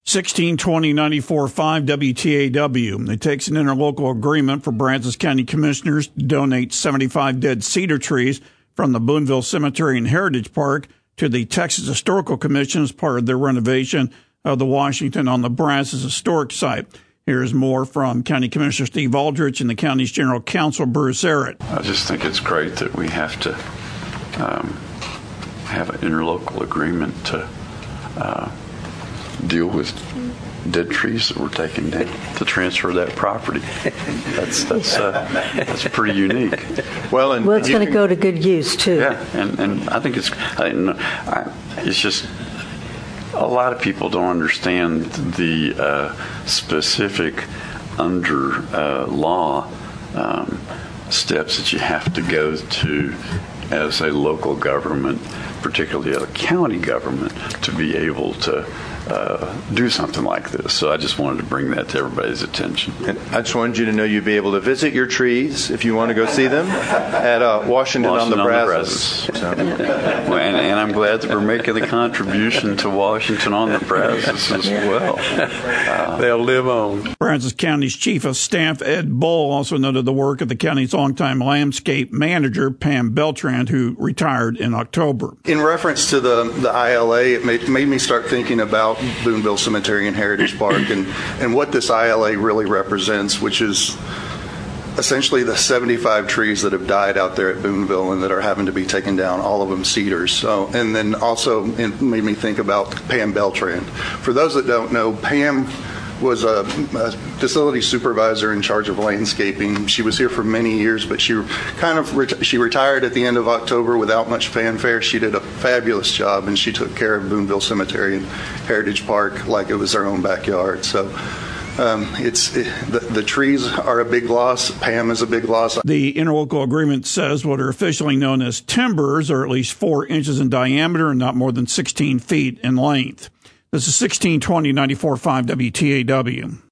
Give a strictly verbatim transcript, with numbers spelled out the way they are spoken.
sixteen twenty ninety-four point five W T A W. It takes an interlocal agreement for Brazos County Commissioners to donate seventy-five dead cedar trees from the Boonville Cemetery and Heritage Park to the Texas Historical Commission as part of their renovation of the Washington on the Brazos Historic Site. Here's more from County Commissioner Steve Aldrich and the county's General Counsel, Bruce Arrett. I just think it's great that we have to um, have an interlocal agreement to uh, deal with dead trees that were taken down to transfer that property. That's that's uh, that's pretty unique. Well, and well, it's going to go to good use too. Yeah, and, and I think it's I, I, it's just a lot of people don't understand the uh, specific under uh, law um, steps that you have to go to as a local government, particularly a county government, to be able to Uh, do something like this. So I just wanted to bring that to everybody's attention. And I just wanted you to know you'd be able to visit your trees if you want to go see them at uh, Washington, Washington on the Brazos. So. Well, and, and I'm glad that we're making the contribution to Washington on the Brazos as well. Uh, They'll live on. Brazos County's Chief of Staff, Ed Bull, also noted the work of the county's longtime landscape manager, Pam Beltran, who retired in October. In reference to the, the I L A, it made, made me start thinking about Boonville Cemetery and Heritage Park and, and what this I L A really represents, which is essentially the seventy-five trees that have died out there at Boonville and that are having to be taken down, all of them cedars. So, and then also it made me think about Pam Beltran. For those that don't know, Pam was a, a facility supervisor in charge of landscaping. She was here for many years, but she kind of ret- she retired at the end of October without much fanfare. She did a fabulous job, and she took care of Boonville Cemetery and Heritage Park like it was their own backyard. So um, it's it, the, the trees are a big loss. Pam is a big loss. The interlocal agreement says what are officially known as timbers are at least four inches in diameter and not more than sixteen feet in length. This is sixteen twenty ninety-four point five W T A W.